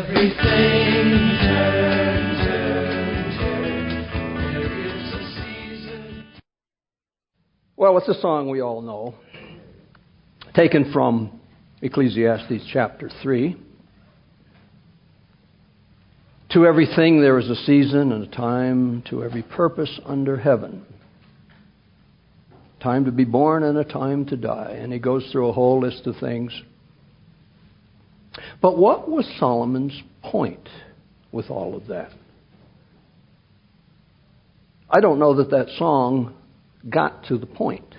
everything turn, turn, turn. There is a season. Well, it's a song we all know, taken from Ecclesiastes chapter 3. To everything there is a season and a time, to every purpose under heaven. Time to be born and a time to die. And he goes through a whole list of things. But what was Solomon's point with all of that? I don't know that song got to the point.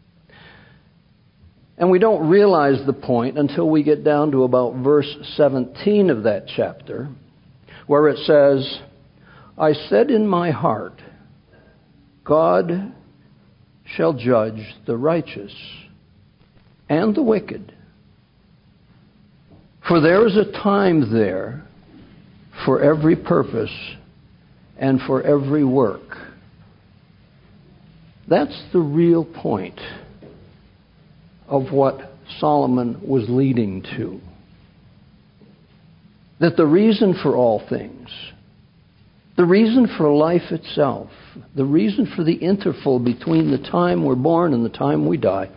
And we don't realize the point until we get down to about verse 17 of that chapter, where it says, I said in my heart, God shall judge the righteous and the wicked. For there is a time there for every purpose and for every work. That's the real point of what Solomon was leading to. That the reason for all things, the reason for life itself, the reason for the interval between the time we're born and the time we die,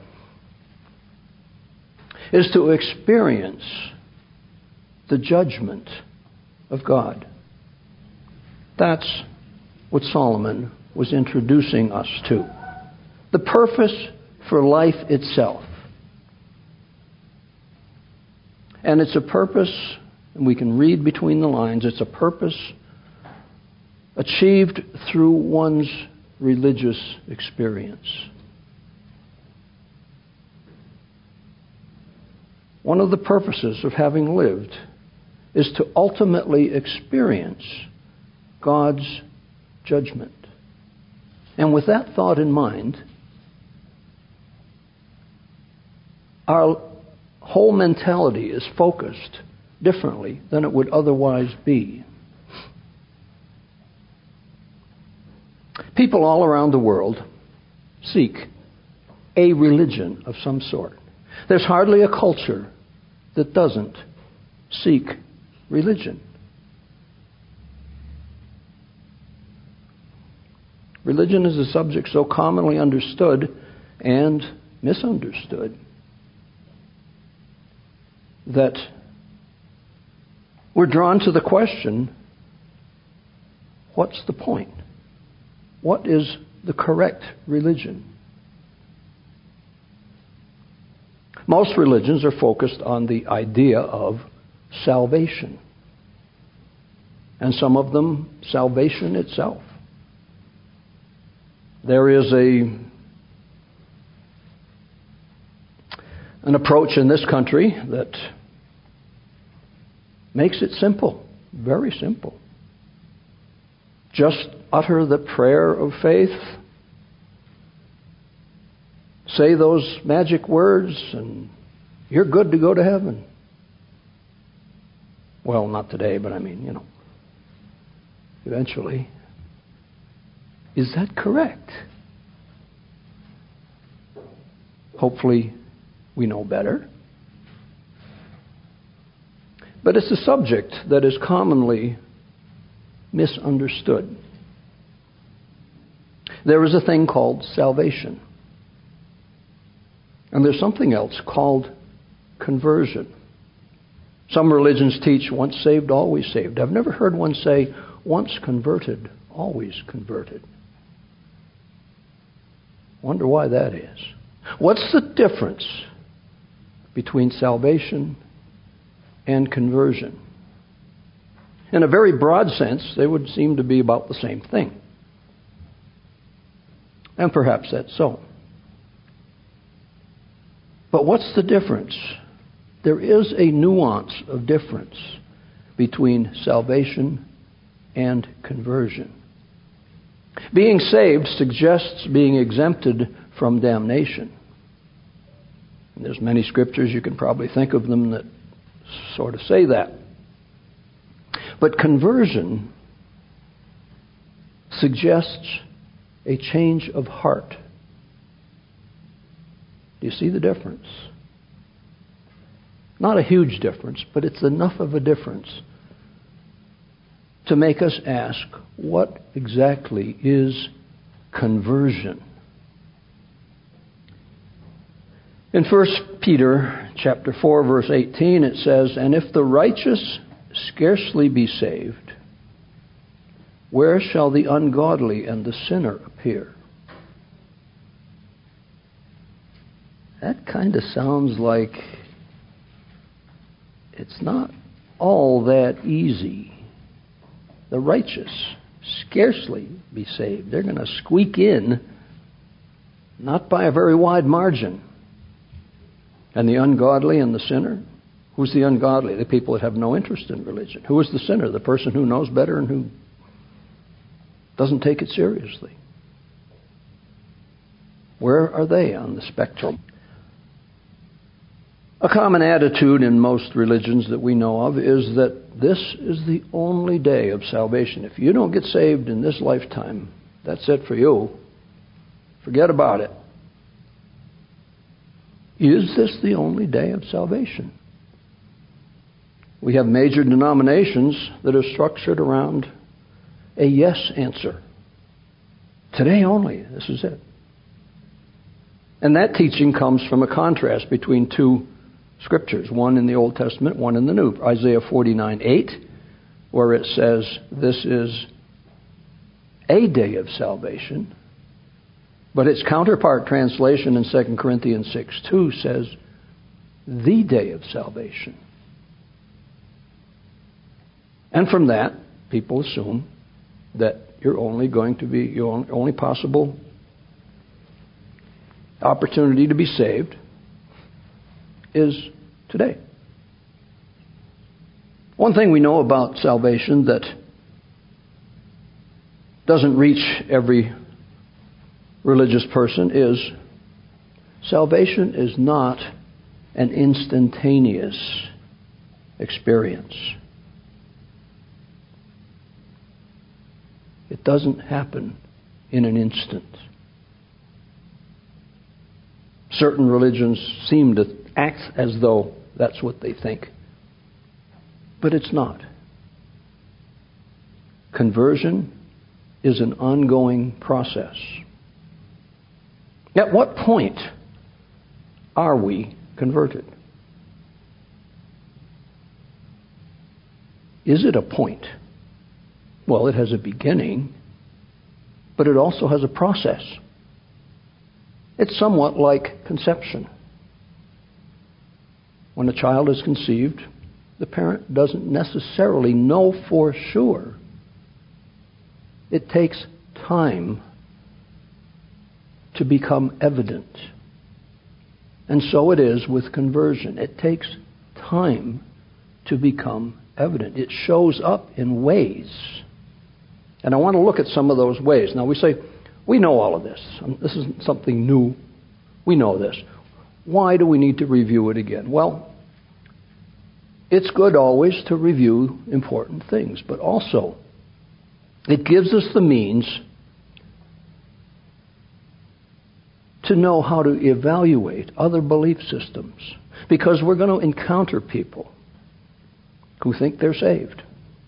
is to experience the judgment of God. That's what Solomon was introducing us to. The purpose for life itself. And it's a purpose, and we can read between the lines, it's a purpose achieved through one's religious experience. One of the purposes of having lived is to ultimately experience God's judgment. And with that thought in mind, our whole mentality is focused differently than it would otherwise be. People all around the world seek a religion of some sort. There's hardly a culture that doesn't seek religion. Religion is a subject so commonly understood and misunderstood that we're drawn to the question, what's the point? What is the correct religion? Most religions are focused on the idea of salvation. And some of them, salvation itself. There is an approach in this country that makes it simple, very simple. Just utter the prayer of faith, say those magic words, and you're good to go to heaven. Well, not today, but eventually. Is that correct? Hopefully, we know better. But it's a subject that is commonly misunderstood. There is a thing called salvation. And there's something else called conversion. Some religions teach once saved, always saved. I've never heard one say once converted, always converted. Wonder why that is. What's the difference between salvation and conversion? In a very broad sense, they would seem to be about the same thing. And perhaps that's so. But what's the difference? There is a nuance of difference between salvation and conversion. Being saved suggests being exempted from damnation. And there's many scriptures, you can probably think of them, that sort of say that. But conversion suggests a change of heart. Do you see the difference? Not a huge difference, but it's enough of a difference to make us ask, what exactly is conversion? In 1 Peter chapter 4, verse 18, it says, "And if the righteous scarcely be saved, where shall the ungodly and the sinner appear?" That kind of sounds like it's not all that easy. The righteous scarcely be saved. They're going to squeak in, not by a very wide margin. And the ungodly and the sinner? Who's the ungodly? The people that have no interest in religion. Who is the sinner? The person who knows better and who doesn't take it seriously. Where are they on the spectrum? A common attitude in most religions that we know of is that this is the only day of salvation. If you don't get saved in this lifetime, that's it for you. Forget about it. Is this the only day of salvation? We have major denominations that are structured around a yes answer. Today only, this is it. And that teaching comes from a contrast between two scriptures, one in the Old Testament, one in the New. Isaiah 49:8, where it says, this is a day of salvation. But its counterpart translation in 2 Corinthians 6:2 says, the day of salvation. And from that, people assume that your only possible opportunity to be saved is today. One thing we know about salvation that doesn't reach every religious person is salvation is not an instantaneous experience. It doesn't happen in an instant. Certain religions seem to act as though that's what they think. But it's not. Conversion is an ongoing process. At what point are we converted? Is it a point? Well, it has a beginning, but it also has a process. It's somewhat like conception. When a child is conceived, the parent doesn't necessarily know for sure. It takes time to become evident. And so it is with conversion. It takes time to become evident. It shows up in ways. And I want to look at some of those ways. Now we say, we know all of this. This isn't something new. We know this. Why do we need to review it again? Well, it's good always to review important things, but also it gives us the means to know how to evaluate other belief systems, because we're going to encounter people who think they're saved.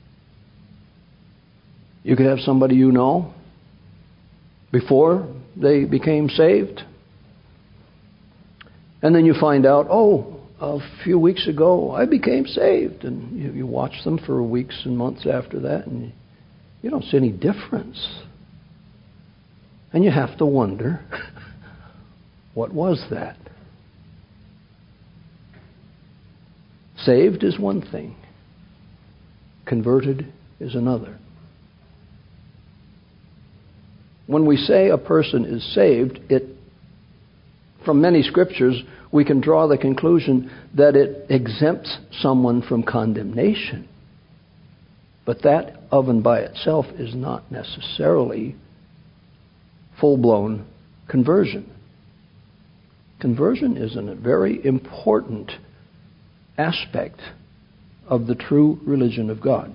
You could have somebody you know before they became saved, and then you find out, a few weeks ago I became saved, and you watch them for weeks and months after that, and you don't see any difference. And you have to wonder, what was that? Saved is one thing. Converted is another. When we say a person is saved, from many scriptures, we can draw the conclusion that it exempts someone from condemnation. But that of and by itself is not necessarily full-blown conversion. Conversion is a very important aspect of the true religion of God.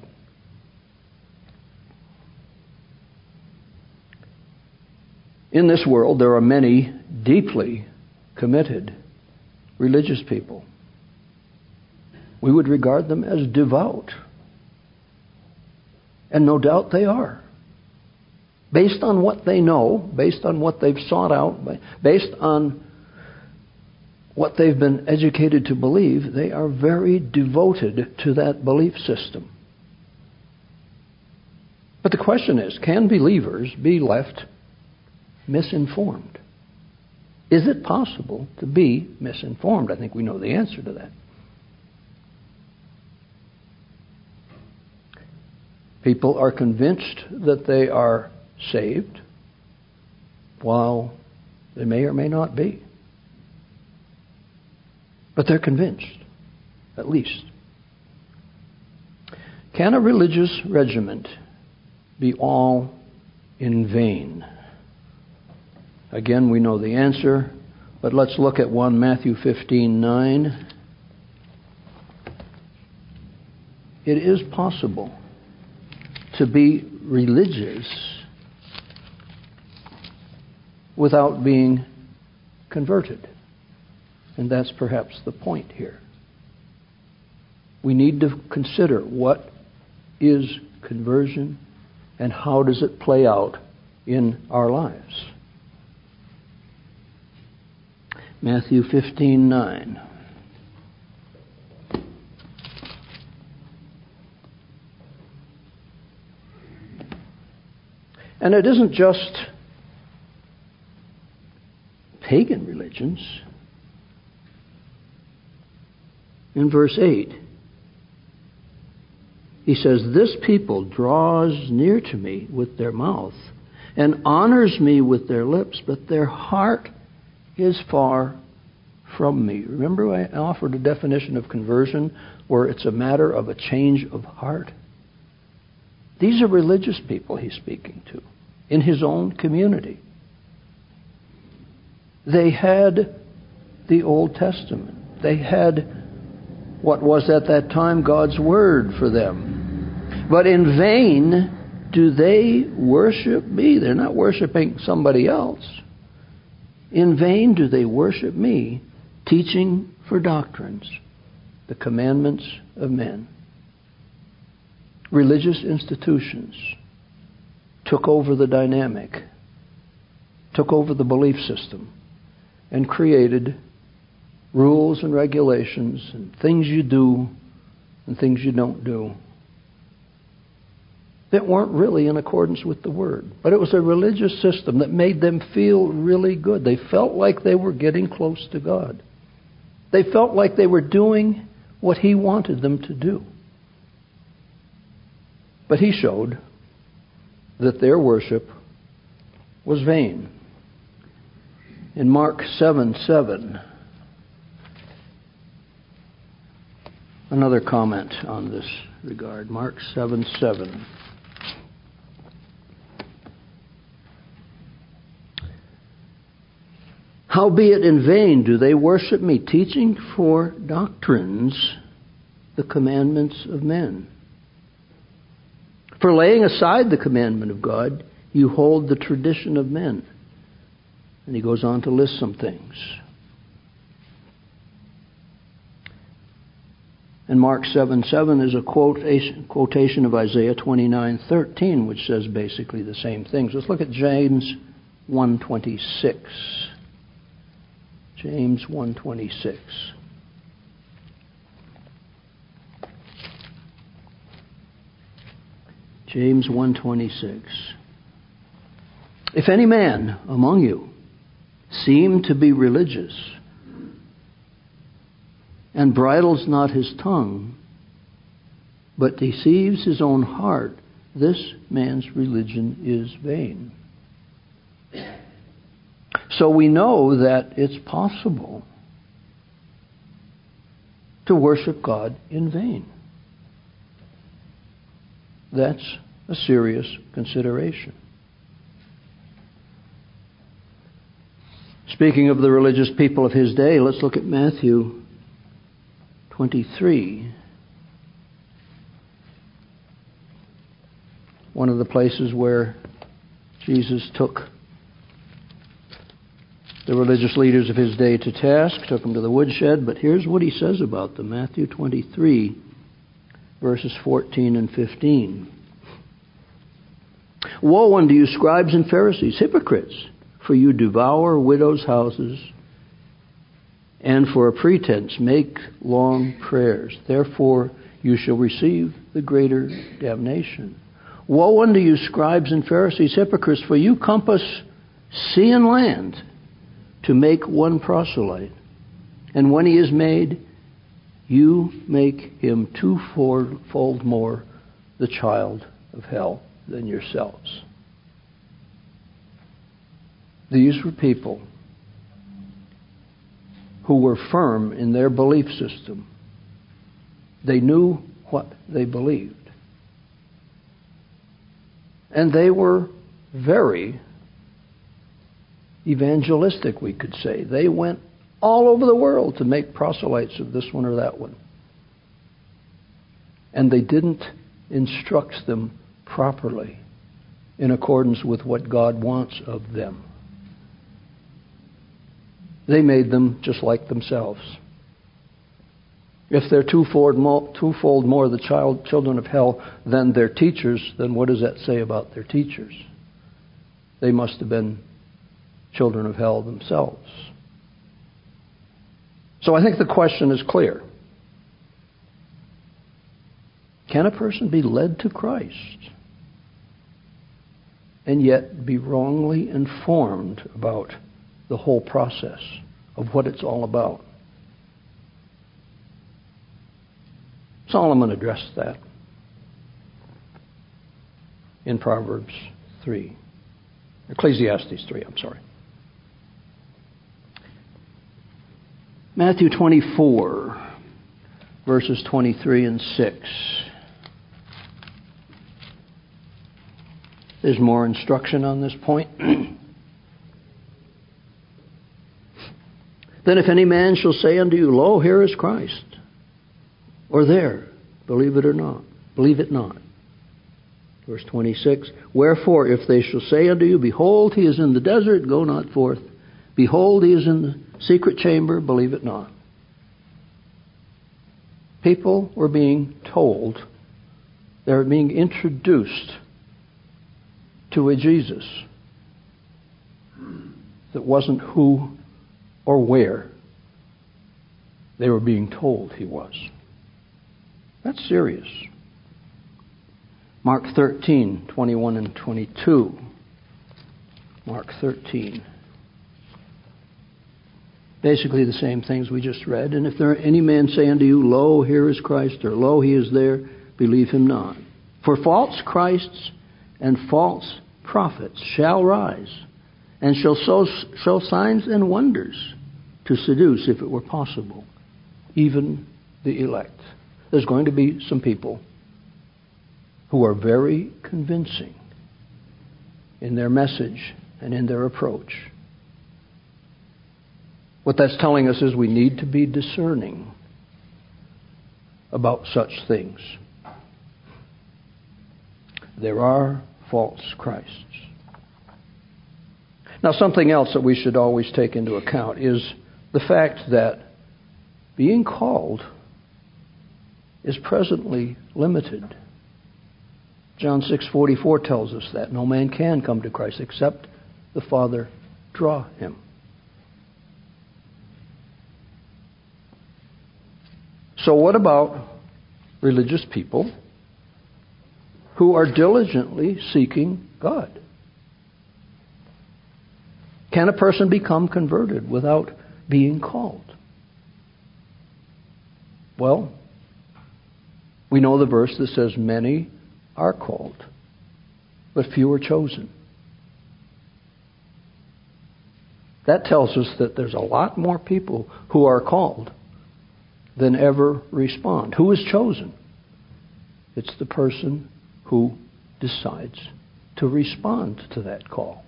In this world, there are many deeply committed religious people. We would regard them as devout. And no doubt they are. Based on what they know, based on what they've sought out, based on what they've been educated to believe, they are very devoted to that belief system. But the question is, can believers be left misinformed? Is it possible to be misinformed? I think we know the answer to that. People are convinced that they are saved, while they may or may not be. But they're convinced, at least. Can a religious regiment be all in vain? Again, we know the answer, but let's look at one, Matthew 15:9. It is possible to be religious without being converted. And that's perhaps the point here. We need to consider what is conversion and how does it play out in our lives. Matthew 15:9. And it isn't just pagan religions. In verse 8, he says, "This people draws near to me with their mouth and honors me with their lips, but their heart is far from me." Remember I offered a definition of conversion where it's a matter of a change of heart? These are religious people he's speaking to in his own community. They had the Old Testament. They had what was at that time God's Word for them. But in vain do they worship me. They're not worshiping somebody else. In vain do they worship me, teaching for doctrines the commandments of men. Religious institutions took over the dynamic, took over the belief system, and created rules and regulations and things you do and things you don't do that weren't really in accordance with the Word. But it was a religious system that made them feel really good. They felt like they were getting close to God. They felt like they were doing what He wanted them to do. But He showed that their worship was vain. In Mark 7:7, another comment on this regard. Mark 7:7. "Howbeit in vain do they worship me, teaching for doctrines the commandments of men. For laying aside the commandment of God, you hold the tradition of men." And he goes on to list some things. And Mark 7:7 is a quotation of Isaiah 29:13, which says basically the same things. Let's look at James 1:26. James 1:26. James 1:26. "If any man among you seem to be religious, and bridles not his tongue, but deceives his own heart, this man's religion is vain." So we know that it's possible to worship God in vain. That's a serious consideration. Speaking of the religious people of his day, let's look at Matthew 23. One of the places where Jesus took the religious leaders of his day to task, took them to the woodshed, but here's what he says about them. Matthew 23, verses 14 and 15. Woe unto you, scribes and Pharisees, hypocrites, for you devour widows' houses, and for a pretense make long prayers. Therefore you shall receive the greater damnation. Woe unto you, scribes and Pharisees, hypocrites, for you compass sea and land to make one proselyte. And when he is made, you make him twofold more the child of hell than yourselves. These were people who were firm in their belief system. They knew what they believed. And they were very evangelistic, we could say. They went all over the world to make proselytes of this one or that one. And they didn't instruct them properly in accordance with what God wants of them. They made them just like themselves. If they're twofold more the children of hell than their teachers, then what does that say about their teachers? They must have been children of hell themselves. So I think the question is clear. Can a person be led to Christ and yet be wrongly informed about the whole process of what it's all about? Solomon addressed that in Proverbs 3. Ecclesiastes 3, I'm sorry. Matthew 24, verses 23 and 6. There's more instruction on this point. Then if any man shall say unto you, Lo, here is Christ, or there, believe it or not, believe it not. Verse 26, Wherefore, if they shall say unto you, Behold, he is in the desert, go not forth. Behold, he is in the secret chamber, believe it not. People were being told, they were being introduced to a Jesus that wasn't who or where they were being told he was. That's serious. Mark 13, 21 and 22. Mark 13. Basically the same things we just read. And if there any man say unto you, Lo, here is Christ, or Lo, he is there, believe him not. For false Christs and false prophets shall rise, and shall show signs and wonders to seduce, if it were possible, even the elect. There's going to be some people who are very convincing in their message and in their approach. What that's telling us is we need to be discerning about such things. There are false Christs. Now, something else that we should always take into account is the fact that being called is presently limited. John 6:44 tells us that no man can come to Christ except the Father draw him. So what about religious people who are diligently seeking God? Can a person become converted without being called? Well, we know the verse that says many are called, but few are chosen. That tells us that there's a lot more people who are called than ever respond. Who is chosen? It's the person who decides to respond to that call.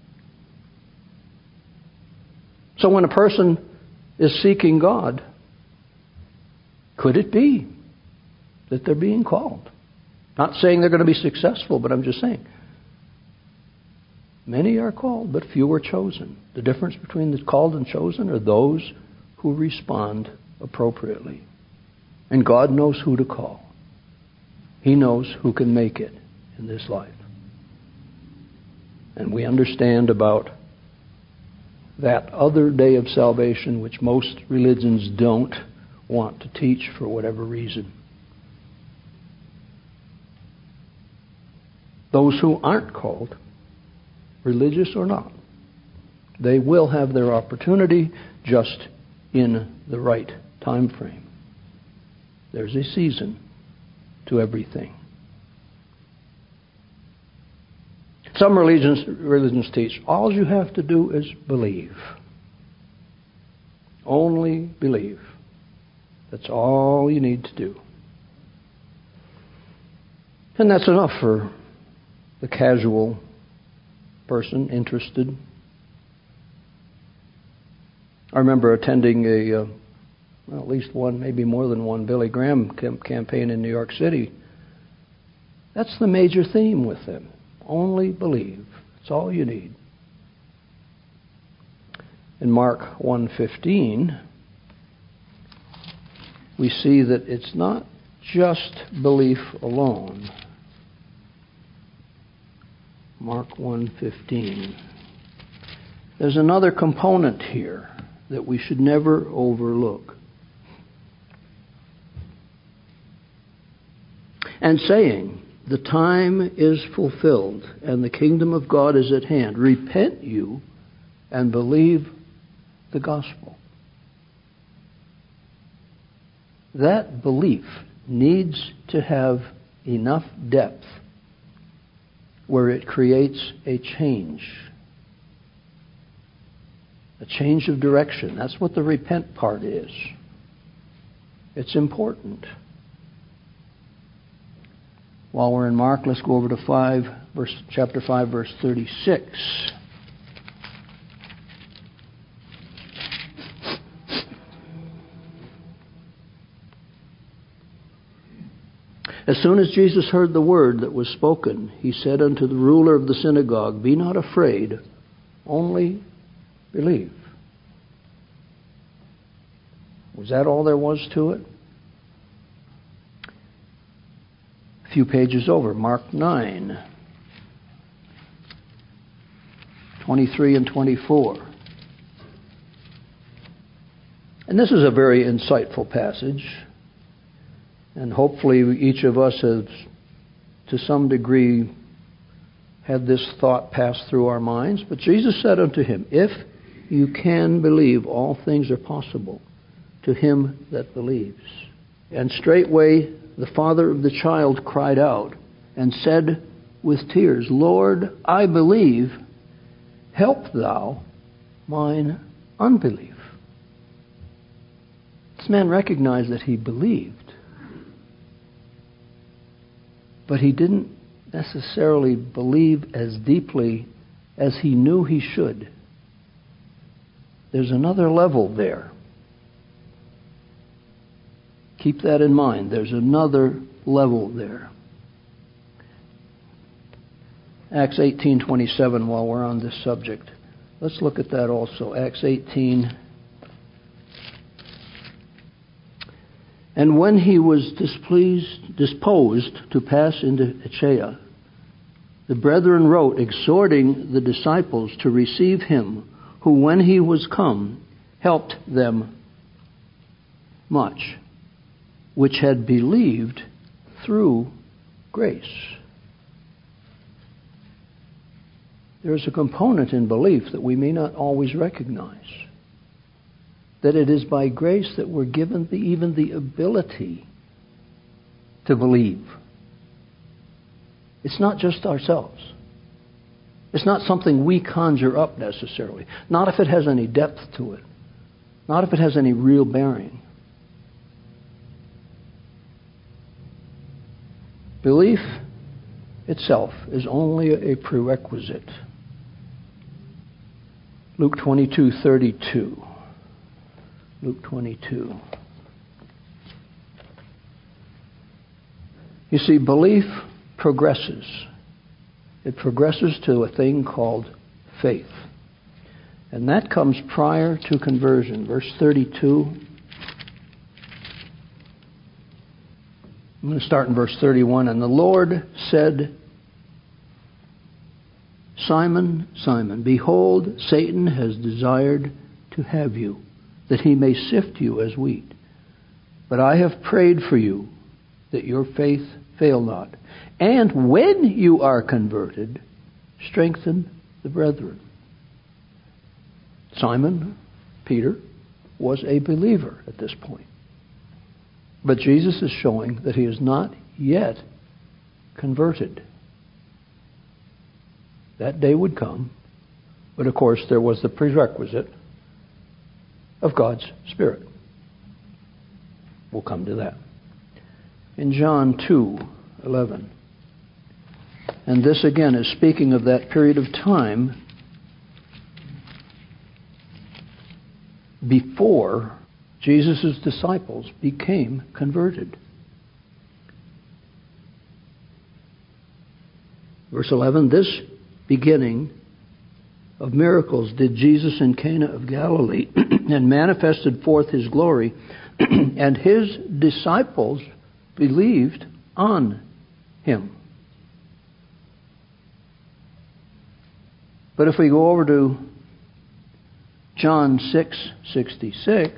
So when a person is seeking God, could it be that they're being called? Not saying they're going to be successful, but I'm just saying. Many are called, but few are chosen. The difference between the called and chosen are those who respond appropriately. And God knows who to call. He knows who can make it in this life. And we understand about that other day of salvation, which most religions don't want to teach for whatever reason. Those who aren't called, religious or not, they will have their opportunity just in the right time frame. There's a season to everything. Some religions teach all you have to do is believe. Only believe. That's all you need to do. And that's enough for the casual person interested. I remember attending at least one, maybe more than one, Billy Graham campaign in New York City. That's the major theme with them. Only believe. That's all you need. In Mark 1:15, we see that it's not just belief alone. Mark 1:15. There's another component here that we should never overlook. And saying, the time is fulfilled and the kingdom of God is at hand. Repent you and believe the gospel. That belief needs to have enough depth where it creates a change of direction. That's what the repent part is. It's important. While we're in Mark, let's go over to chapter 5, verse 36. As soon as Jesus heard the word that was spoken, he said unto the ruler of the synagogue, Be not afraid, only believe. Was that all there was to it? A few pages over, Mark 9, 23 and 24. And this is a very insightful passage. And hopefully each of us has, to some degree, had this thought pass through our minds. But Jesus said unto him, If you can believe, all things are possible to him that believes. And straightway the father of the child cried out and said with tears, Lord, I believe, help thou mine unbelief. This man recognized that he believed, but he didn't necessarily believe as deeply as he knew he should. There's another level there. Keep that in mind. There's another level there. Acts 18:27, while we're on this subject. Let's look at that also. Acts 18. And when he was disposed to pass into Achaia, the brethren wrote, exhorting the disciples to receive him, who when he was come, helped them much, which had believed through grace. There is a component in belief that we may not always recognize. That it is by grace that we're given even the ability to believe. It's not just ourselves. It's not something we conjure up necessarily. Not if it has any depth to it. Not if it has any real bearing. Belief itself is only a prerequisite. Luke 22:32. Luke 22. You see, belief progresses. It progresses to a thing called faith. And that comes prior to conversion. Verse 32. I'm going to start in verse 31. And the Lord said Simon, Simon, behold, Satan has desired to have you, that he may sift you as wheat. But I have prayed for you, that your faith fail not. And when you are converted, strengthen the brethren. Simon, Peter, was a believer at this point. But Jesus is showing that he is not yet converted. That day would come, but of course there was the prerequisite of God's Spirit. We'll come to that. In John 2:11, and this again is speaking of that period of time before Jesus' disciples became converted. Verse 11, this beginning of miracles did Jesus in Cana of Galilee and manifested forth his glory, and his disciples believed on him. But if we go over to John 6:66,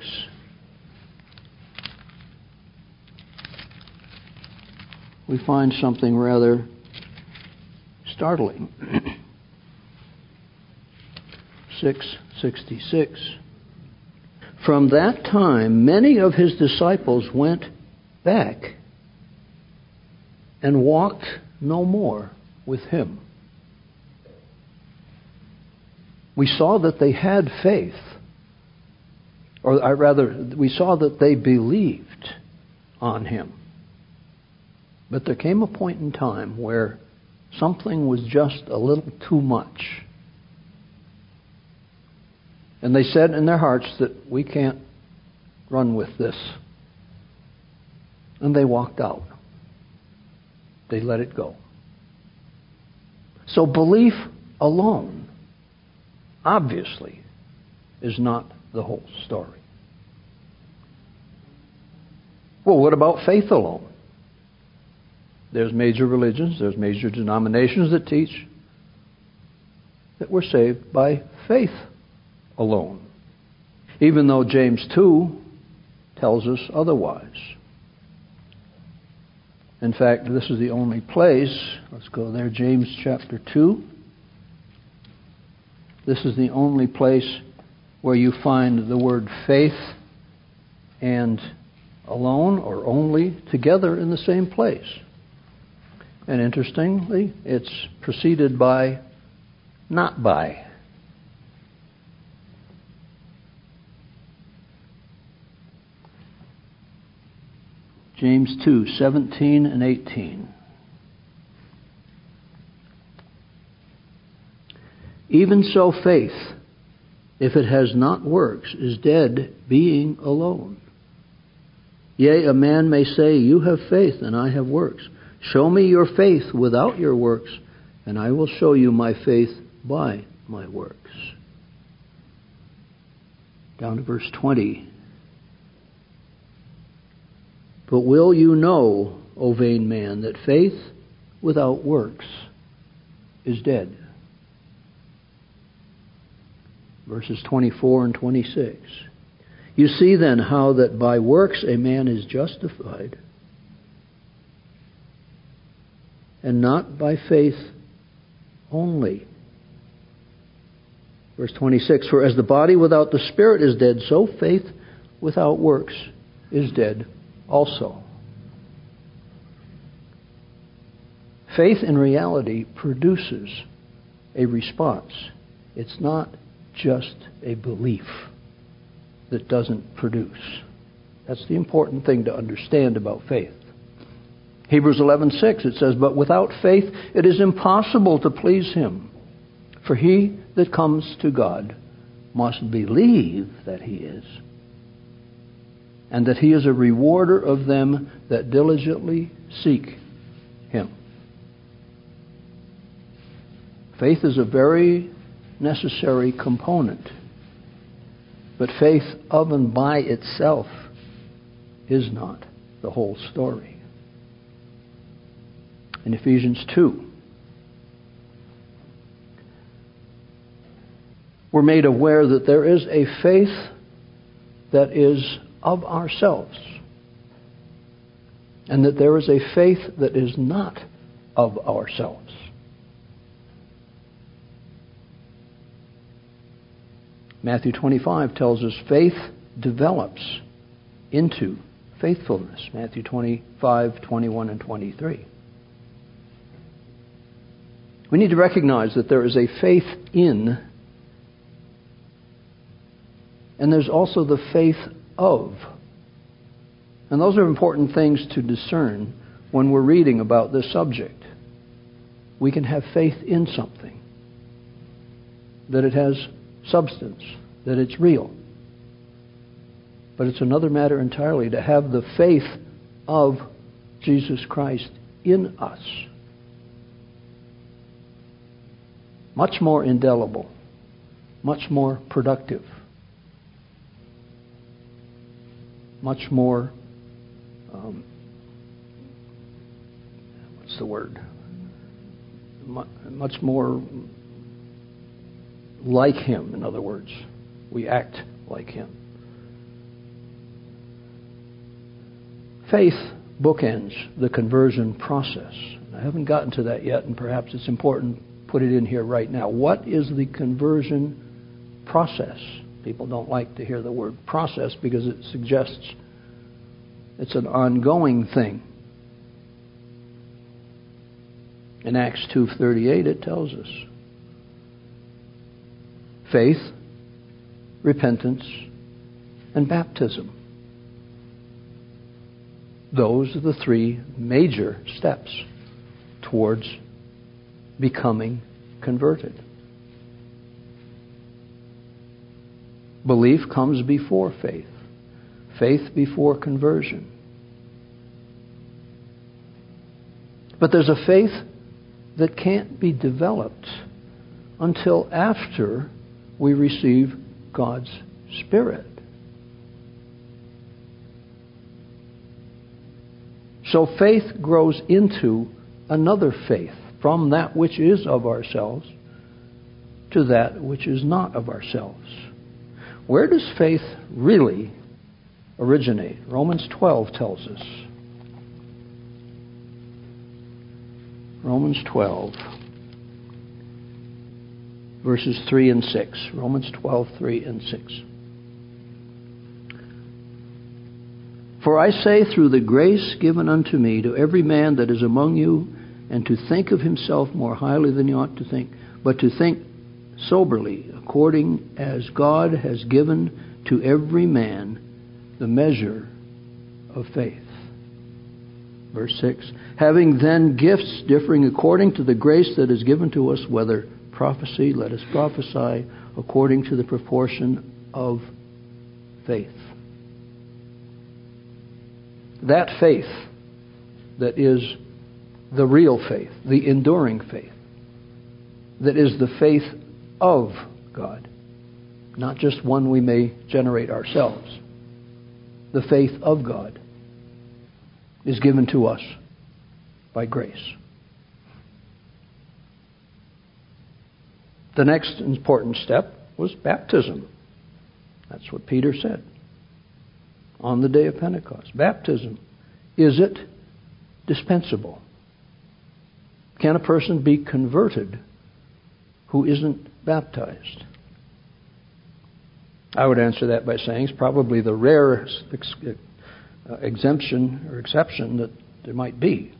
we find something rather startling. 6:66. From that time, many of his disciples went back and walked no more with him. We saw that they had faith, or rather, we saw that they believed on him. But there came a point in time where something was just a little too much. And they said in their hearts that we can't run with this. And they walked out. They let it go. So belief alone, obviously, is not the whole story. Well, what about faith alone? There's major religions, there's major denominations that teach that we're saved by faith alone, even though James 2 tells us otherwise. In fact, this is the only place, let's go there, James chapter 2. This is the only place where you find the word faith and alone or only together in the same place. And interestingly, it's preceded by not by. James 2:17 and 18. Even so faith, if it has not works, is dead, being alone. Yea, a man may say, you have faith and I have works. Show me your faith without your works, and I will show you my faith by my works. Down to verse 20. But will you know, O vain man, that faith without works is dead? Verses 24 and 26. You see then how that by works a man is justified, and not by faith only. Verse 26, for as the body without the spirit is dead, so faith without works is dead also. Faith in reality produces a response. It's not just a belief that doesn't produce. That's the important thing to understand about faith. Hebrews 11:6, it says, but without faith it is impossible to please him. For he that comes to God must believe that he is, and that he is a rewarder of them that diligently seek him. Faith is a very necessary component, but faith of and by itself is not the whole story. In Ephesians 2, we're made aware that there is a faith that is of ourselves, and that there is a faith that is not of ourselves. Matthew 25 tells us faith develops into faithfulness. Matthew 25, 21, and 23. We need to recognize that there is a faith in, and there's also the faith of. And those are important things to discern when we're reading about this subject. We can have faith in something, that it has substance, that it's real. But it's another matter entirely to have the faith of Jesus Christ in us. Much more indelible, much more productive, much more, much more like Him, in other words. We act like Him. Faith bookends the conversion process. I haven't gotten to that yet, and perhaps it's important to put it in here right now. What is the conversion process? People don't like to hear the word process because it suggests it's an ongoing thing. In Acts 2:38 it tells us faith, repentance, and baptism. Those are the three major steps towards becoming converted. Belief comes before faith. Faith before conversion. But there's a faith that can't be developed until after we receive God's Spirit. So faith grows into another faith, from that which is of ourselves to that which is not of ourselves. Where does faith really originate? Romans 12 tells us. Romans 12, verses 3 and 6. Romans 12, 3 and 6. For I say, through the grace given unto me, to every man that is among you, and to think of himself more highly than he ought to think, but to think soberly, according as God has given to every man the measure of faith. Verse 6. Having then gifts differing according to the grace that is given to us, whether prophecy, let us prophesy according to the proportion of faith. That faith that is the real faith, the enduring faith, that is the faith of God, not just one we may generate ourselves. The faith of God is given to us by grace. The next important step was baptism. That's what Peter said on the day of Pentecost. Baptism. Is it dispensable? Can a person be converted who isn't baptized? I would answer that by saying it's probably the rarest exemption or exception that there might be.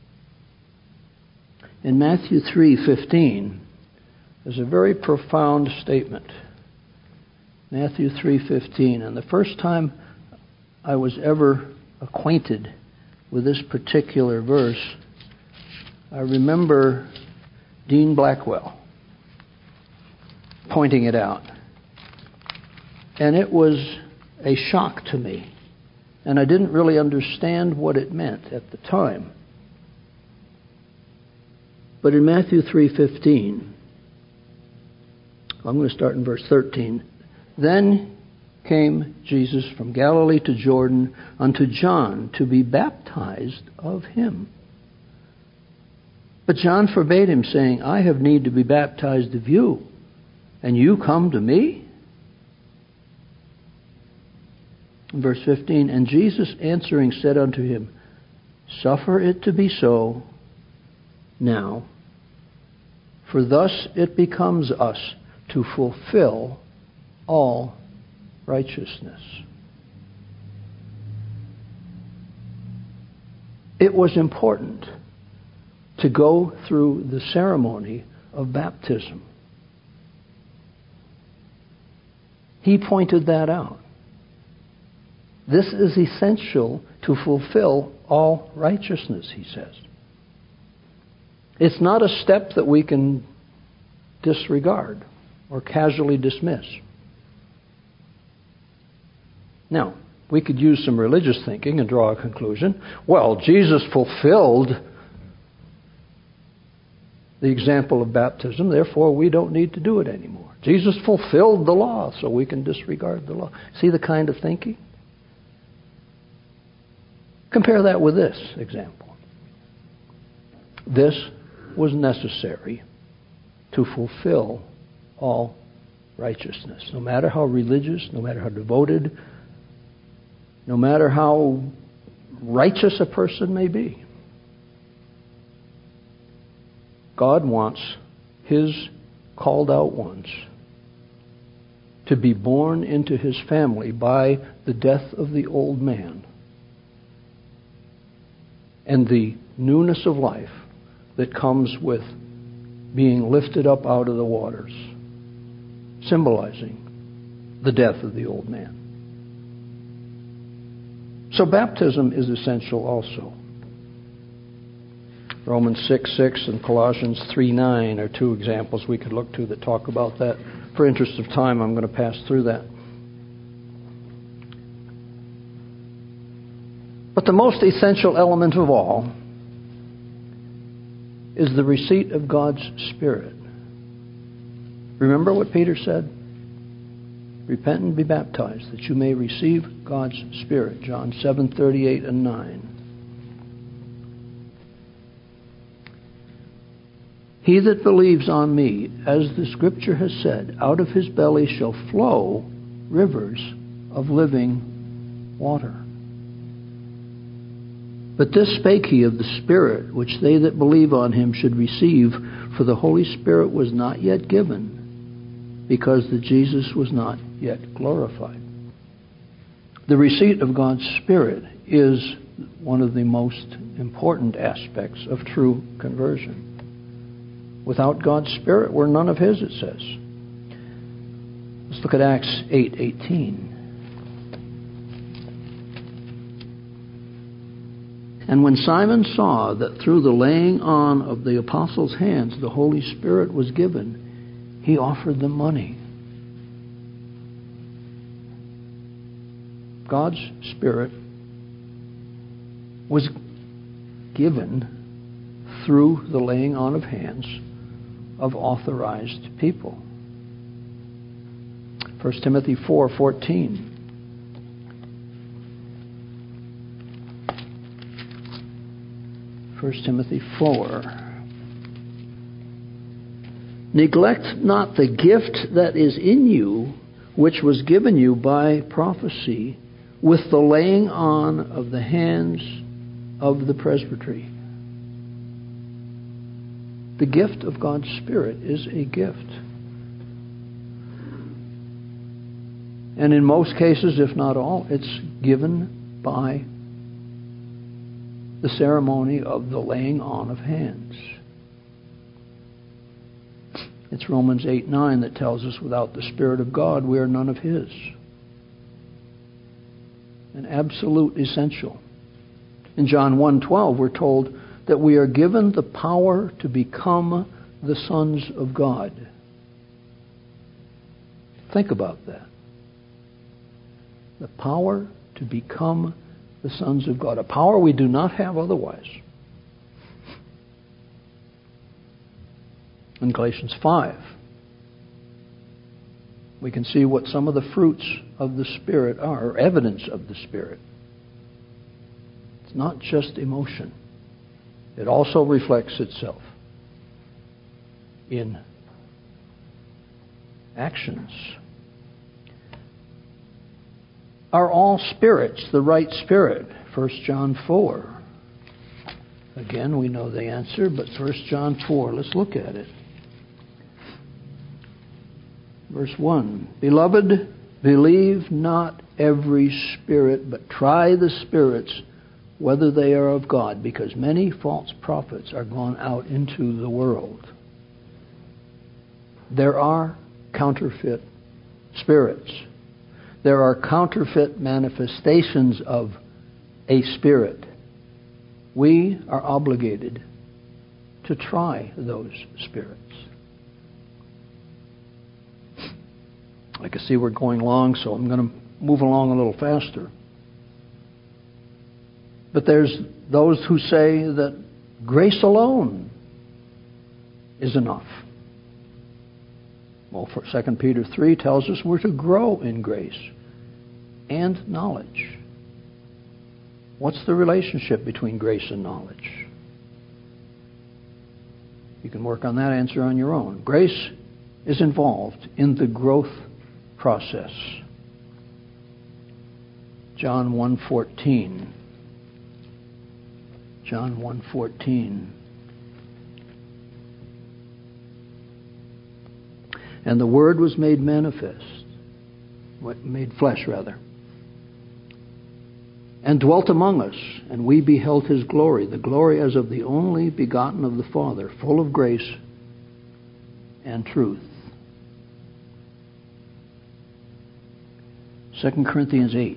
In Matthew 3:15, there's a very profound statement. Matthew 3:15, and the first time I was ever acquainted with this particular verse, I remember Dean Blackwell pointing it out. And it was a shock to me. And I didn't really understand what it meant at the time. But in Matthew 3:15, I'm going to start in verse 13. Then came Jesus from Galilee to Jordan unto John to be baptized of him. But John forbade him, saying, I have need to be baptized of you, and you come to me? Verse 15, and Jesus answering said unto him, suffer it to be so now, for thus it becomes us to fulfill all righteousness. It was important to go through the ceremony of baptism. He pointed that out. This is essential to fulfill all righteousness, he says. It's not a step that we can disregard or casually dismiss. Now, we could use some religious thinking and draw a conclusion. Well, Jesus fulfilled the example of baptism, therefore we don't need to do it anymore. Jesus fulfilled the law, so we can disregard the law. See the kind of thinking? Compare that with this example. This was necessary to fulfill all righteousness. No matter how religious, no matter how devoted, no matter how righteous a person may be, God wants His called out ones to be born into His family by the death of the old man and the newness of life that comes with being lifted up out of the waters, symbolizing the death of the old man. So baptism is essential also. Romans 6:6 and Colossians 3:9 are two examples we could look to that talk about that. For interest of time, I'm going to pass through that. But the most essential element of all is the receipt of God's Spirit. Remember what Peter said? Repent and be baptized, that you may receive God's Spirit. John 7:38 and 9. He that believes on me, as the Scripture has said, out of his belly shall flow rivers of living water. But this spake he of the Spirit, which they that believe on him should receive, for the Holy Spirit was not yet given, because that Jesus was not yet glorified. The receipt of God's Spirit is one of the most important aspects of true conversion. Without God's Spirit, we're none of His, it says. Let's look at Acts 8:18. And when Simon saw that through the laying on of the apostles' hands the Holy Spirit was given, he offered them money. God's Spirit was given through the laying on of hands of authorized people. 1 Timothy 4:14. First Timothy 4. Neglect not the gift that is in you, which was given you by prophecy, with the laying on of the hands of the presbytery. The gift of God's Spirit is a gift. And in most cases, if not all, it's given by the ceremony of the laying on of hands. It's Romans 8:9 that tells us without the Spirit of God, we are none of His. An absolute essential. In John 1:12, we're told that we are given the power to become the sons of God. Think about that. The power to become the sons of God. A power we do not have otherwise. In Galatians 5, we can see what some of the fruits of the Spirit are, or evidence of the Spirit. It's not just emotion. It also reflects itself in actions. Are all spirits the right spirit? 1 John 4. Again, we know the answer, but 1 John 4, let's look at it. Verse 1. Beloved, believe not every spirit, but try the spirits whether they are of God, because many false prophets are gone out into the world. There are counterfeit spirits. There are counterfeit manifestations of a spirit. We are obligated to try those spirits. I can see we're going long, so I'm going to move along a little faster. But there's those who say that grace alone is enough. Well, 2 Peter 3 tells us we're to grow in grace and knowledge. What's the relationship between grace and knowledge? You can work on that answer on your own. Grace is involved in the growth process. John 1:14. John 1:14. And the Word was made manifest, made flesh rather, and dwelt among us, and we beheld His glory, the glory as of the only begotten of the Father, full of grace and truth. 2 Corinthians 8.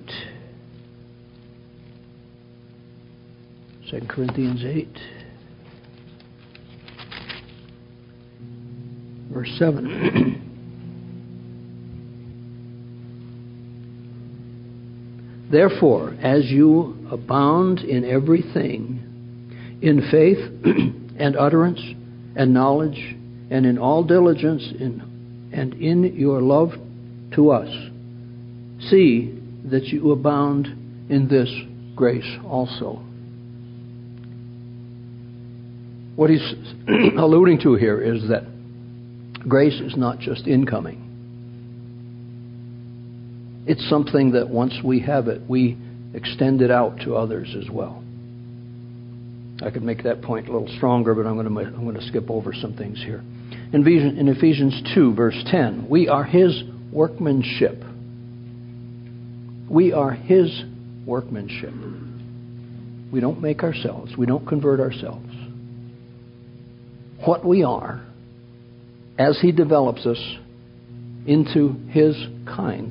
2 Corinthians 8. Verse 7. Therefore, as you abound in everything, in faith and utterance and knowledge, and in all diligence and in your love to us, see that you abound in this grace also. What he's alluding to here is that grace is not just incoming. It's something that once we have it, we extend it out to others as well. I could make that point a little stronger, but I'm going to skip over some things here. In Ephesians 2, verse 10, we are His workmanship. We are His workmanship. We don't make ourselves. We don't convert ourselves. What we are, as He develops us into His kind,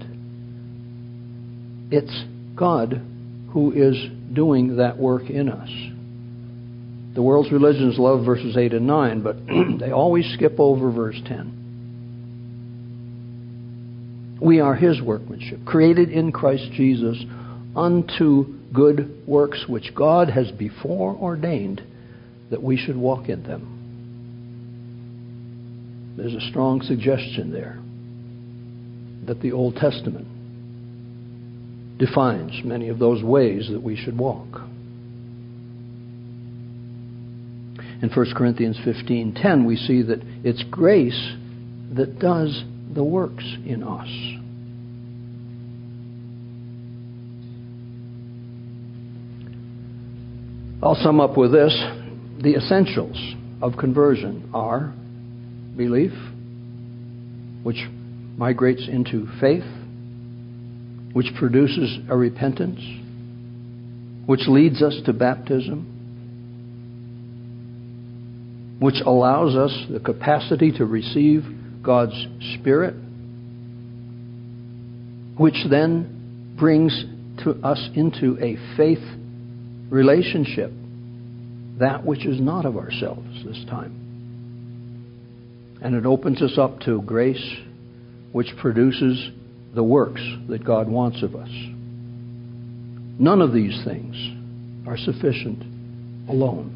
it's God who is doing that work in us. The world's religions love verses 8 and 9, but they always skip over verse 10. We are His workmanship, created in Christ Jesus unto good works, which God has before ordained that we should walk in them. There's a strong suggestion there that the Old Testament defines many of those ways that we should walk. In 1 Corinthians 15:10, we see that it's grace that does the works in us. I'll sum up with this. The essentials of conversion are belief, which migrates into faith, which produces a repentance, which leads us to baptism, which allows us the capacity to receive God's Spirit, which then brings to us into a faith relationship, that which is not of ourselves this time. And it opens us up to grace, which produces the works that God wants of us. None of these things are sufficient alone.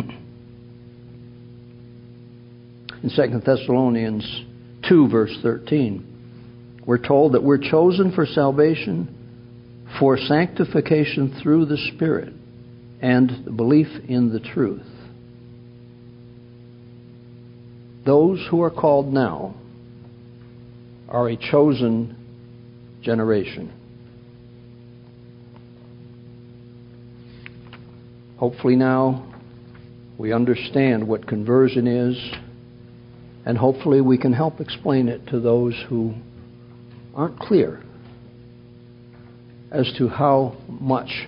In 2 Thessalonians 2, verse 13, we're told that we're chosen for salvation, for sanctification through the Spirit, and the belief in the truth. Those who are called now are a chosen generation. Hopefully now we understand what conversion is, and hopefully we can help explain it to those who aren't clear as to how much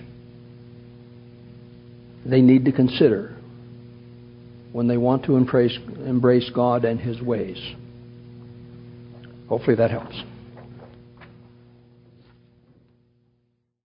they need to consider when they want to embrace God and His ways. Hopefully that helps.